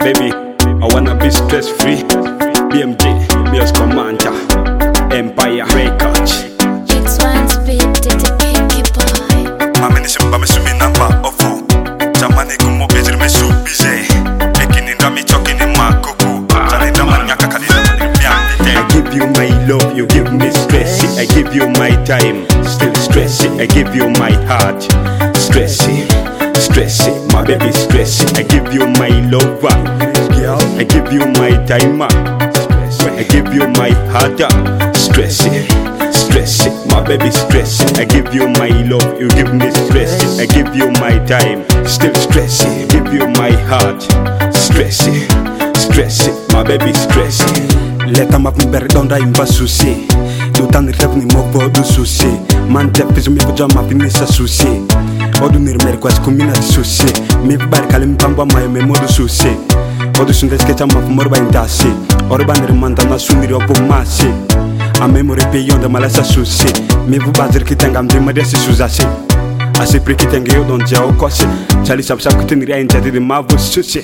baby, I wanna be stress free. BMG, Bios Commander, Empire Records. It's one speed, Pinky Boy. Mamisumi number ofu. Jamani kumo bezir me so busy. Ekini ndami chokini makuku. Jani ndama nyaka kadida I give you my love, you give me stress. I give you my time, still stressing. I give you my heart, stressing, stressing. My baby stressing. I give you my lover, I give you my time, I give you my heart, stressing, stressing. My baby stressing. I give you my love, you give me stressing. I give you my time, still stressing. I give you my heart, stressing, stressing. My baby stressing. Let them up in berry down in Basusi. Do tan rêve ni movo do sushi. Man tep is me pajama pinisa sushi. Odu mir merquas combina de sushi. Me bar kalim pamba my memo do sushi. Odu sundes que chama morba intasi. Orban remanda na suniri opo masi. A memory peyon de malasa sushi. Me vu bazir que tenga mdima desse suzashi. Asi pre que tenga eu donde já o coche. Chali sab que tenria enjadi de mavo sushi.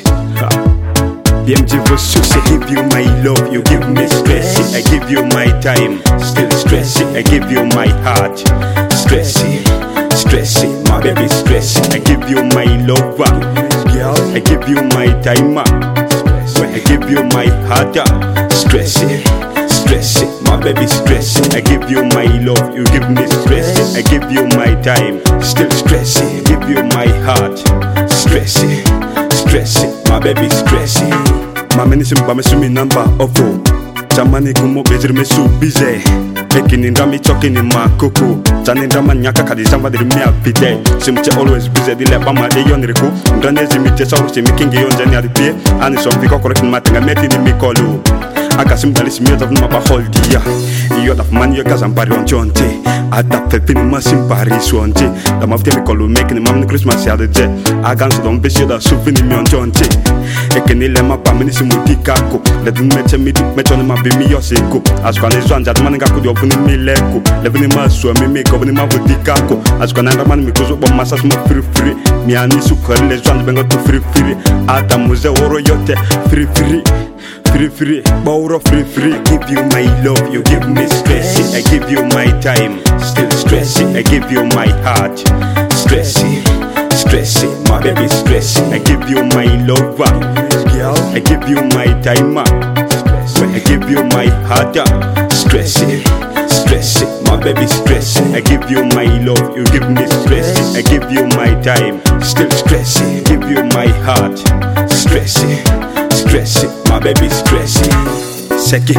BMG for success. I give you my love, you give me stress. I give you my time, still stressing. I give you my heart, stressing, stressing. My baby stressing. I give you my lover, I give you my time, I give you my heart, stressing, stressing. My baby stressing. I give you my love, you give me stress. I give you my time, still stressing. I give you my heart, stressing, stressing. My baby stressing. Mamisumi number ofu. Jamani kumo bezir me so busy. Ekini ndami chokini makuku. Jani ndama nyaka kadi samba diri me apite. Simche always busy dile bama de yonriku. Ndane zimite sawu se mikingi yonjani adipie. Ani somfiko correct matenga meti ni mikolu. Akasim dalis miot of mapa holdia. Iot of man yo kazampari on chonte. Ada pepini masim Paris wonte. Da mafte mikolu making mamni Christmas ya de je. Aganso don besho da souveni mi on chonte. Ekeni lema pa minisi mutikako. Ledun meche midi mechoni mabimi yoseko. Asukane zwanja dumani ngaku di ofuni mileko. Levini masua mimeko vini mavutikako. Asukane andamani mikozo bo masas mo free. Miani sukari le zwanja bengo tu free. Ada muze oro yote free. Free, Bauro free. I give you my love, you give me stress. I give you my time, still stressing. I give you my heart, stressing. My baby stressing. I give you my lover, I give you my time, I give you my heart, stressing. My baby stressing. I give you my love, you give me stress. I give you my time, still stressing. I give you my heart, stressing. My baby stressing. Seki,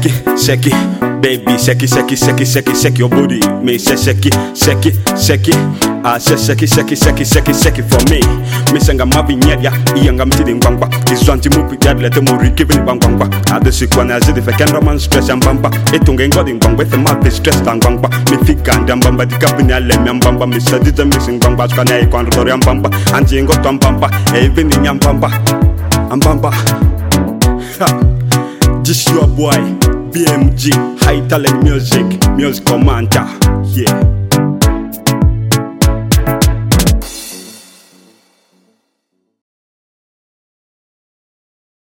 baby, seki your body. Me say seki. I say seki for me. Me sanga mabi nyanya, iyanga mtidi ngwangwa. Izwanti mupi dad lete muri giving ngwangwa. Ade sikwana azidi fe kendra man stress ambamba. Etunga ngodi ngwangwa fe mabi stress ngwangwa. Me fika ndambamba dikapini alemi ambamba. Me sadita missing ngwangwa skana ikwan rotori ambamba. Anji ngoto ambamba, even in ambamba. Just your boy BMG, high talent music commander, yeah.